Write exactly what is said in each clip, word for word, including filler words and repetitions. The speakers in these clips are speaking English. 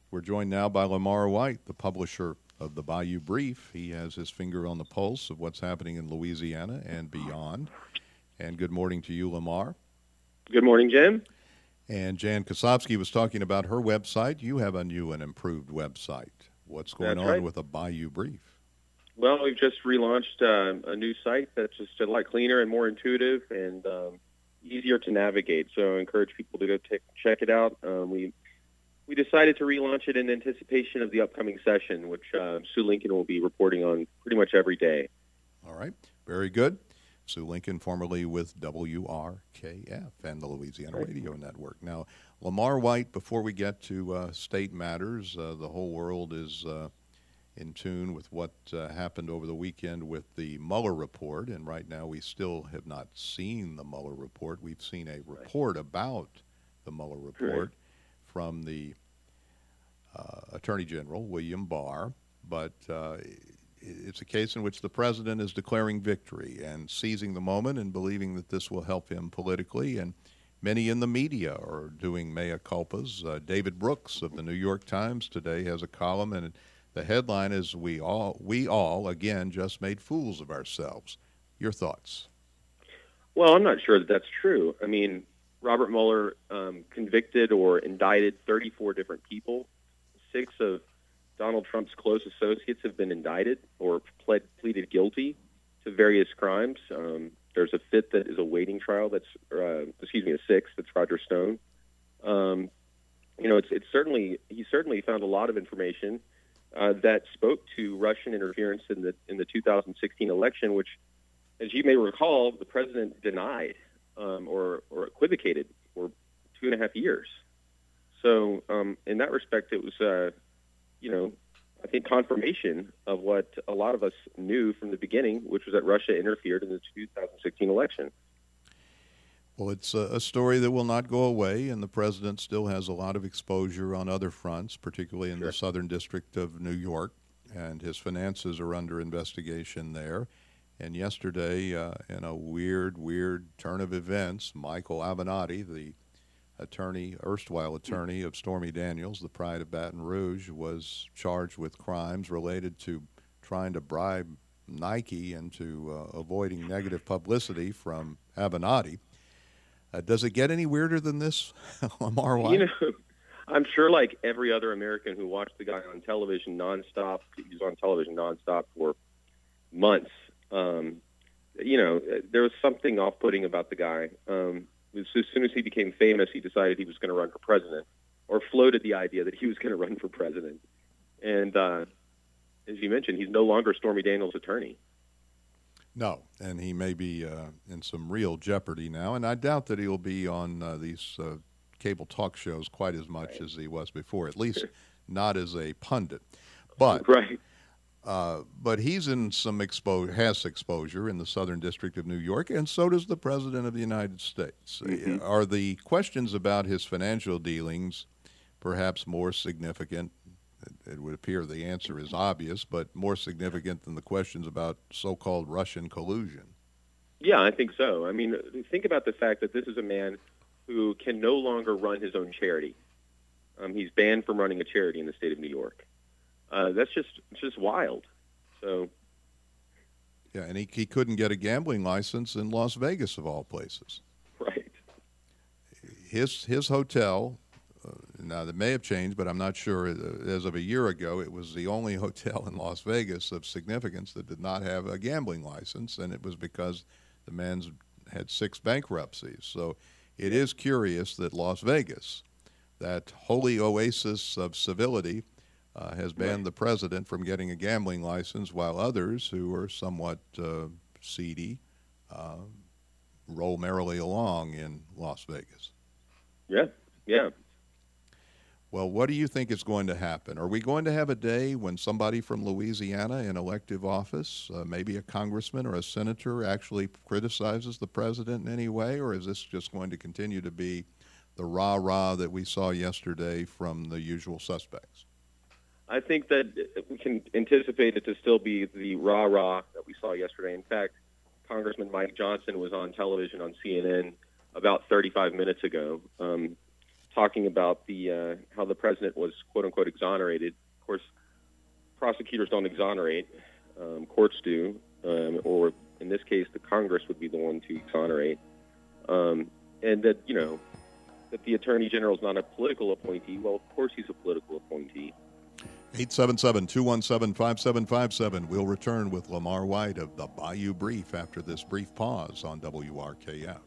We're joined now by Lamar White, the publisher of the Bayou Brief. He has his finger on the pulse of what's happening in Louisiana and beyond. And good morning to you, Lamar. Good morning, Jim. And Jan Kosofsky was talking about her website. You have a new and improved website. What's going That's on right. with a Bayou Brief? Well, we've just relaunched uh, a new site that's just a lot cleaner and more intuitive and um, easier to navigate. So I encourage people to go take, check it out. Um, we we decided to relaunch it in anticipation of the upcoming session, which uh, Sue Lincoln will be reporting on pretty much every day. All right. Very good. Sue Lincoln, formerly with W R K F and the Louisiana Right. Radio Network. Now, Lamar White, before we get to uh, state matters, uh, the whole world is uh, in tune with what uh, happened over the weekend with the Mueller report, and right now we still have not seen the Mueller report. We've seen a report right. about the Mueller report right. from the uh, Attorney General, William Barr, but uh, it's a case in which the president is declaring victory and seizing the moment and believing that this will help him politically, and many in the media are doing mea culpas. Uh, David Brooks of the New York Times today has a column, and the headline is, we all, we all, again, just made fools of ourselves. Your thoughts? Well, I'm not sure that that's true. I mean, Robert Mueller um, convicted or indicted thirty-four different people. Six of Donald Trump's close associates have been indicted or pled, pleaded guilty to various crimes. Um, there's a fifth that is awaiting trial. That's, uh, excuse me, a sixth. That's Roger Stone. Um, you know, it's it's certainly he certainly found a lot of information uh, that spoke to Russian interference in the in the two thousand sixteen election, which, as you may recall, the president denied um, or or equivocated for two and a half years. So, um, in that respect, it was. Uh, you know, I think confirmation of what a lot of us knew from the beginning, which was that Russia interfered in the two thousand sixteen election. Well, it's a, a story that will not go away, and the president still has a lot of exposure on other fronts, particularly in Sure. the Southern District of New York, and his finances are under investigation there. And yesterday, uh, in a weird, weird turn of events, Michael Avenatti, the attorney, erstwhile attorney of Stormy Daniels, the Pride of Baton Rouge, was charged with crimes related to trying to bribe Nike into uh, avoiding negative publicity from Avenatti. Uh, does it get any weirder than this, Lamar White? You know, I'm sure like every other American who watched the guy on television nonstop, he was on television nonstop for months, um, you know, there was something off-putting about the guy. Um, As soon as he became famous, he decided he was going to run for president, or floated the idea that he was going to run for president. And uh, as you mentioned, he's no longer Stormy Daniels' attorney. No, and he may be uh, in some real jeopardy now, and I doubt that he'll be on uh, these uh, cable talk shows quite as much Right. as he was before, at least not as a pundit. But Right. Uh, but he's in some expo- has exposure in the Southern District of New York, and so does the President of the United States. Mm-hmm. Are the questions about his financial dealings perhaps more significant? It would appear the answer is obvious, but more significant than the questions about so-called Russian collusion. Yeah, I think so. I mean, think about the fact that this is a man who can no longer run his own charity. Um, he's banned from running a charity in the state of New York. Uh, that's just it's just wild. So, yeah, and he he couldn't get a gambling license in Las Vegas of all places. Right. His his hotel, uh, now that may have changed, but I'm not sure. As of a year ago, it was the only hotel in Las Vegas of significance that did not have a gambling license, and it was because the man's had six bankruptcies. So it is curious that Las Vegas, that holy oasis of civility, Uh, has banned Right. the president from getting a gambling license, while others who are somewhat uh, seedy uh, roll merrily along in Las Vegas. Yeah. Yeah. Well, what do you think is going to happen? Are we going to have a day when somebody from Louisiana in elective office, uh, maybe a congressman or a senator, actually criticizes the president in any way, or is this just going to continue to be the rah-rah that we saw yesterday from the usual suspects? I think that we can anticipate it to still be the rah-rah that we saw yesterday. In fact, Congressman Mike Johnson was on television on C N N about thirty-five minutes ago, um, talking about the uh, how the president was quote unquote exonerated. Of course, prosecutors don't exonerate; um, courts do, um, or in this case, the Congress would be the one to exonerate. Um, and that you know that the Attorney General is not a political appointee. Well, of course, he's a political appointee. eight seven seven, two one seven, five seven five seven. We'll return with Lamar White of the Bayou Brief after this brief pause on W R K F.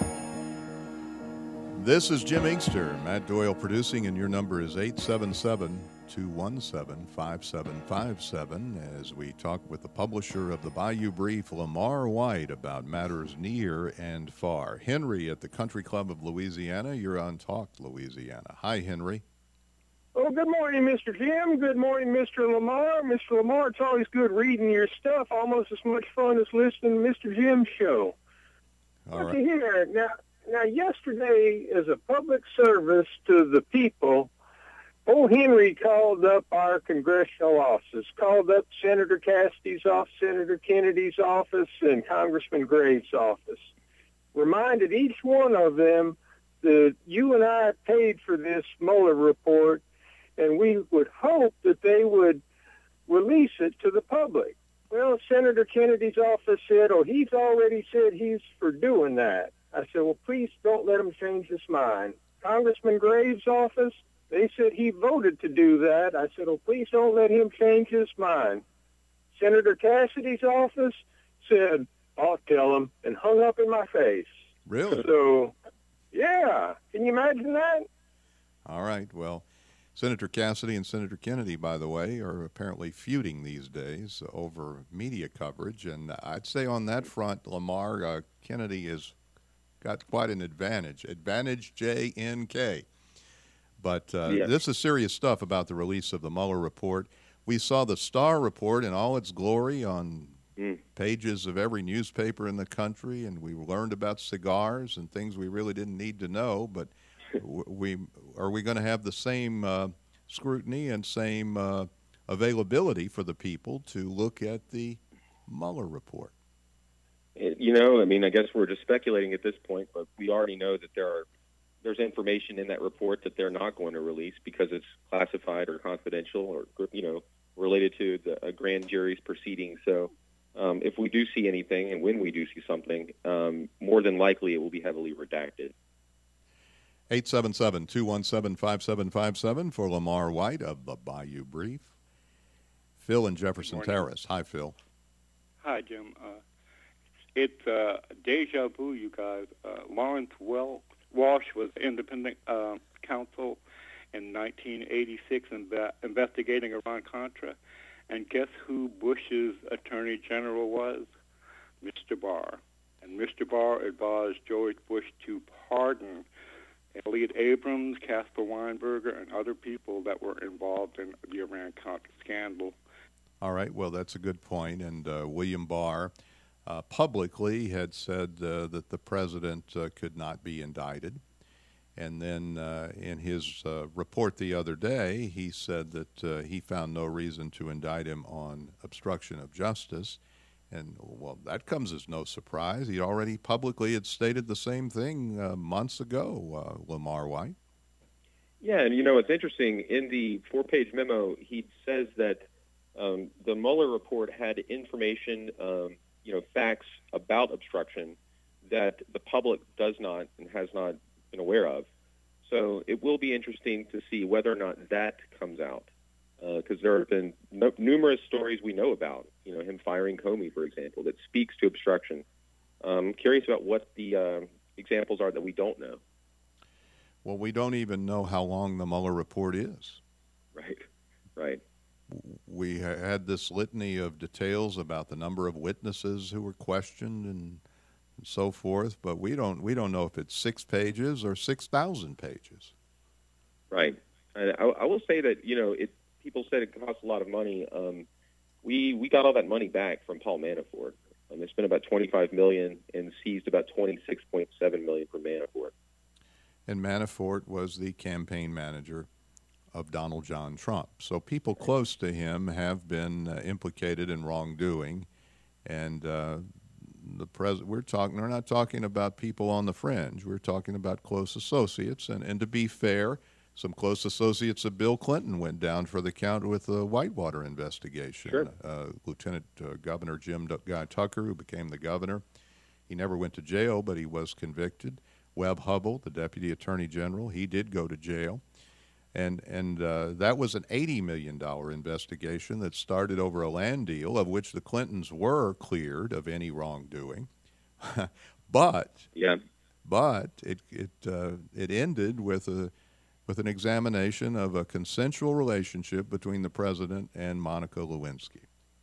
This is Jim Inkster, Matt Doyle producing, and your number is eight seven seven, two one seven, five seven five seven as we talk with the publisher of the Bayou Brief, Lamar White, about matters near and far. Henry at the Country Club of Louisiana, you're on Talk Louisiana. Hi, Henry. Oh, good morning, Mister Jim. Good morning, Mister Lamar. Mister Lamar, it's always good reading your stuff, almost as much fun as listening to Mister Jim's show. All Look right. here. Now, now, yesterday, as a public service to the people, old Henry called up our congressional offices, called up Senator Cassidy's office, Senator Kennedy's office, and Congressman Graves' office, reminded each one of them that you and I paid for this Mueller report, and we would hope that they would release it to the public. Well, Senator Kennedy's office said, oh, he's already said he's for doing that. I said, well, please don't let him change his mind. Congressman Graves' office, they said he voted to do that. I said, oh, please don't let him change his mind. Senator Cassidy's office said, I'll tell him, and hung up in my face. Really? So, yeah. Can you imagine that? All right. Well, Senator Cassidy and Senator Kennedy, by the way, are apparently feuding these days over media coverage. And I'd say on that front, Lamar, uh, Kennedy has got quite an advantage. Advantage J N K. But uh, Yeah. this is serious stuff about the release of the Mueller report. We saw the Star report in all its glory on Mm. pages of every newspaper in the country, and we learned about cigars and things we really didn't need to know. But w- we are we going to have the same uh, scrutiny and same uh, availability for the people to look at the Mueller report? You know, I mean, I guess we're just speculating at this point, but we already know that there are there's information in that report that they're not going to release because it's classified or confidential or, you know, related to the a grand jury's proceedings. So um, if we do see anything, and when we do see something, um, more than likely it will be heavily redacted. eight seven seven, two one seven, five seven five seven for Lamar White of the Bayou Brief. Phil in Jefferson Good morning. Terrace. Hi, Phil. Hi, Jim. Uh, it's uh, deja vu, you guys. Uh, Lawrence well, Walsh was independent uh, counsel in nineteen eighty-six inve- investigating Iran-Contra. And guess who Bush's attorney general was? Mister Barr. And Mister Barr advised George Bush to pardon Elliot Abrams, Caspar Weinberger, and other people that were involved in the Iran-Contra scandal. All right, well, that's a good point. And uh, William Barr uh, publicly had said uh, that the president uh, could not be indicted. And then uh, in his uh, report the other day, he said that uh, he found no reason to indict him on obstruction of justice. And, well, that comes as no surprise. He already publicly had stated the same thing uh, months ago, uh, Lamar White. Yeah, and, you know, it's interesting. In the four-page memo, he says that um, the Mueller report had information, um, you know, facts about obstruction that the public does not and has not been aware of. So it will be interesting to see whether or not that comes out, because uh, there have been no, numerous stories we know about, you know, him firing Comey, for example, that speaks to obstruction. I'm curious about what the uh, examples are that we don't know. Well, we don't even know how long the Mueller report is. Right, right. We ha- had this litany of details about the number of witnesses who were questioned and and so forth, but we don't we don't know if it's six pages or six thousand pages. Right. And I, I will say that, you know, it, people said it costs a lot of money. Um, we we got all that money back from Paul Manafort. Um, they spent about twenty-five million dollars and seized about twenty-six point seven million dollars from Manafort. And Manafort was the campaign manager of Donald John Trump. So people close to him have been uh, implicated in wrongdoing, and uh, the pres- we're talking. We're not talking about people on the fringe. We're talking about close associates. And, and to be fair, some close associates of Bill Clinton went down for the count with the Whitewater investigation. Sure. Uh, Lieutenant uh, Governor Jim D- Guy Tucker, who became the governor, he never went to jail, but he was convicted. Webb Hubbell, the Deputy Attorney General, he did go to jail. And and uh, that was an eighty million dollars investigation that started over a land deal of which the Clintons were cleared of any wrongdoing. but Yeah. but it it uh, it ended with a with an examination of a consensual relationship between the president and Monica Lewinsky.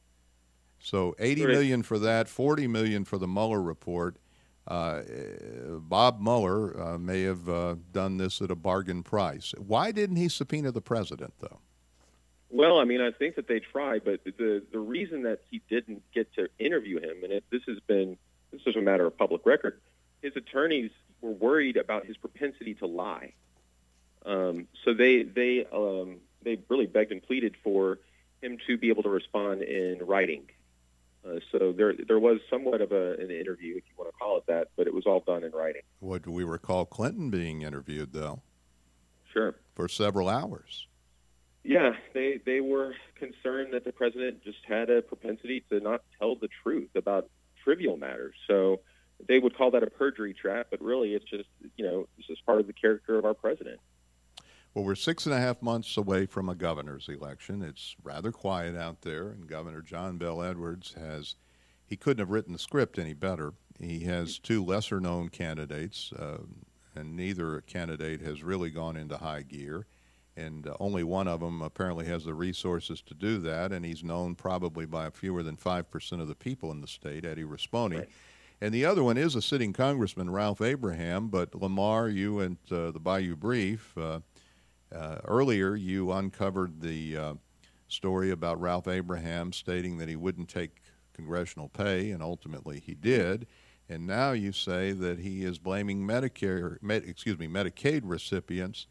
So eighty Right. million dollars for that, forty million dollars for the Mueller report. Uh, Bob Mueller uh, may have uh, done this at a bargain price. Why didn't he subpoena the president, though? Well, I mean, I think that they tried, but the the reason that he didn't get to interview him, and it, this has been this is a matter of public record, his attorneys were worried about his propensity to lie. Um, so they they um, they really begged and pleaded for him to be able to respond in writing. Uh, so there there was somewhat of a, an interview, if you want to call it that, but it was all done in writing. What do we recall Clinton being interviewed, though, Sure. for several hours? Yeah, they they were concerned that the president just had a propensity to not tell the truth about trivial matters. So they would call that a perjury trap, but really it's just, you know, it's just part of the character of our president. Well, we're six and a half months away from a governor's election. It's rather quiet out there, and Governor John Bel Edwards has, he couldn't have written the script any better. He has two lesser-known candidates, uh, and neither candidate has really gone into high gear, and uh, only one of them apparently has the resources to do that, and he's known probably by fewer than five percent of the people in the state, Eddie Risponi. Right. And the other one is a sitting congressman, Ralph Abraham, but Lamar, you and uh, the Bayou Brief, uh, Uh, earlier, you uncovered the uh, story about Ralph Abraham stating that he wouldn't take congressional pay, and ultimately he did. And now you say that he is blaming Medicare, med, excuse me, Medicaid recipients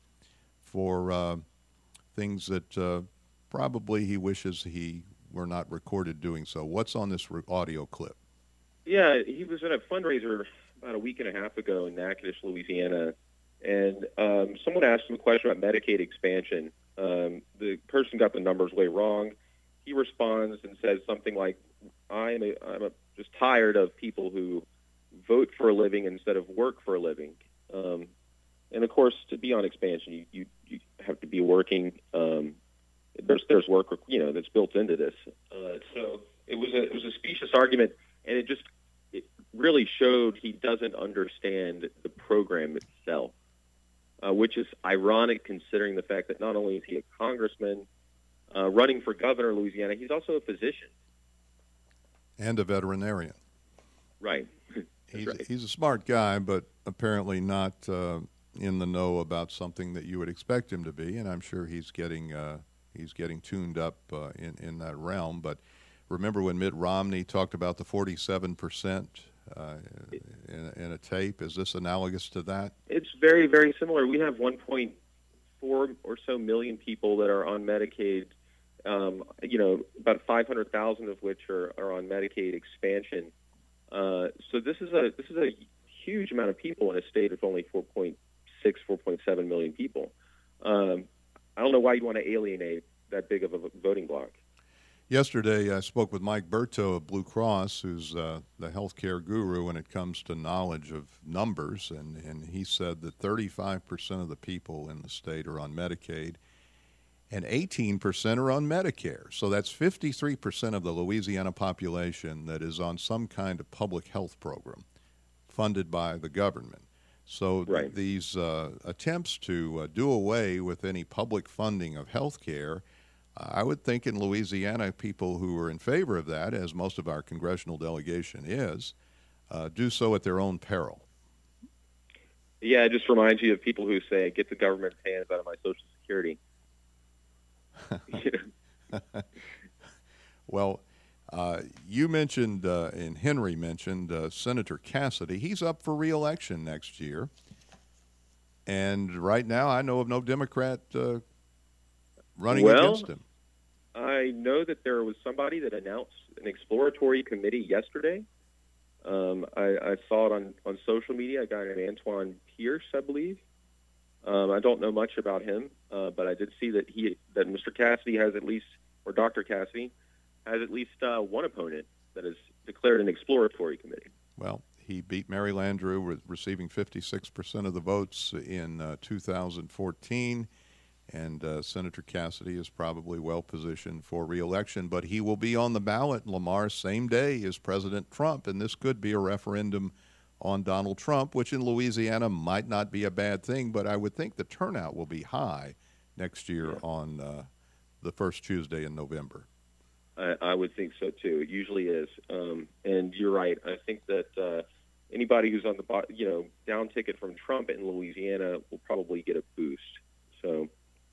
for uh, things that uh, probably he wishes he were not recorded doing so. What's on this re- audio clip? Yeah, he was at a fundraiser about a week and a half ago in Natchitoches, Louisiana, and um, someone asked him a question about Medicaid expansion. Um, the person got the numbers way wrong. He responds and says something like, I'm, a, I'm a, just tired of people who vote for a living instead of work for a living. Um, and, of course, to be on expansion, you, you, you have to be working. Um, there's, there's work, you know, that's built into this. Uh, so it was, a, it was a specious argument, and it just it really showed he doesn't understand the program itself. Uh, which is ironic considering the fact that not only is he a congressman uh, running for governor of Louisiana, he's also a physician. And a veterinarian. Right. He's, right. he's a smart guy, but apparently not uh, in the know about something that you would expect him to be, and I'm sure he's getting uh, he's getting tuned up uh, in, in that realm. But remember when Mitt Romney talked about the forty-seven percent Uh, in, in a tape? Is this analogous to that? It's very, very similar. We have one point four or so million people that are on Medicaid, um, you know, about five hundred thousand of which are, are on Medicaid expansion. Uh, so this is a this is a huge amount of people in a state of only four point six, four point seven million people. Um, I don't know why you'd want to alienate that big of a voting bloc. Yesterday, I spoke with Mike Berto of Blue Cross, who's uh, the healthcare guru when it comes to knowledge of numbers, and, and he said that thirty-five percent of the people in the state are on Medicaid, and eighteen percent are on Medicare. So that's fifty-three percent of the Louisiana population that is on some kind of public health program funded by the government. So th- Right. these uh, attempts to uh, do away with any public funding of health care, I would think in Louisiana, people who are in favor of that, as most of our congressional delegation is, uh, do so at their own peril. Yeah, it just reminds you of people who say, get the government's hands out of my Social Security. Well, uh, you mentioned, uh, and Henry mentioned, uh, Senator Cassidy. He's up for re-election next year. And right now, I know of no Democrat uh, running well, against him. I know that there was somebody that announced an exploratory committee yesterday Um, I, I saw it on, on social media. A guy named Antoine Pierce, I believe. Um, I don't know much about him, uh, but I did see that he that Mister Cassidy has at least, or Doctor Cassidy, has at least uh, one opponent that is declared an exploratory committee. Well, he beat Mary Landrieu, re- receiving fifty-six percent of the votes in uh, two thousand fourteen. And uh, Senator Cassidy is probably well positioned for re-election, but he will be on the ballot, Lamar, same day as President Trump, and this could be a referendum on Donald Trump, which in Louisiana might not be a bad thing, but I would think the turnout will be high next year Yeah. on uh, the first Tuesday in November. I, I would think so too. It usually is, um, and you're right. I think that uh, anybody who's on the bo- you know down ticket from Trump in Louisiana will probably get a boost. So.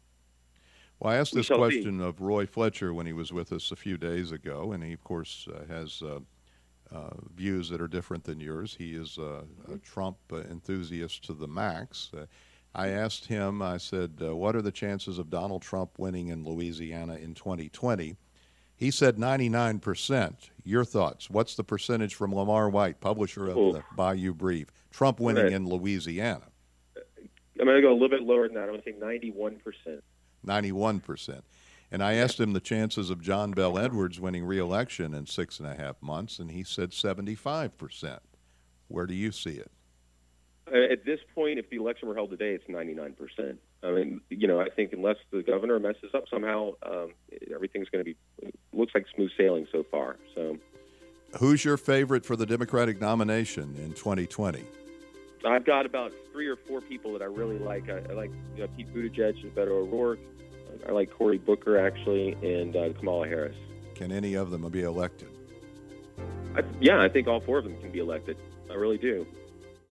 Well, I asked We this shall question of Roy Fletcher when he was with us a few days ago, and he, of course, uh, has uh, uh, views that are different than yours. He is uh, a Trump uh, enthusiast to the max. Uh, I asked him, I said, uh, what are the chances of Donald Trump winning in Louisiana in twenty twenty? He said ninety-nine percent. Your thoughts? What's the percentage from Lamar White, publisher of Oh. the Bayou Brief? Trump winning Right. in Louisiana? I'm going to go a little bit lower than that. I'm going to say ninety-one percent. ninety-one percent. And I asked him the chances of John Bell Edwards winning re-election in six and a half months, and he said seventy-five percent. Where do you see it? Uh, At this point, if the election were held today, it's ninety-nine percent. I mean, you know, I think unless the governor messes up somehow, um, everything's going to be, looks like smooth sailing so far. So, Who's your favorite for the Democratic nomination in twenty twenty? I've got about three or four people that I really like. I, I like you know, Pete Buttigieg and Beto O'Rourke. I like Cory Booker, actually, and uh, Kamala Harris. Can any of them be elected? I, yeah, I think all four of them can be elected. I really do.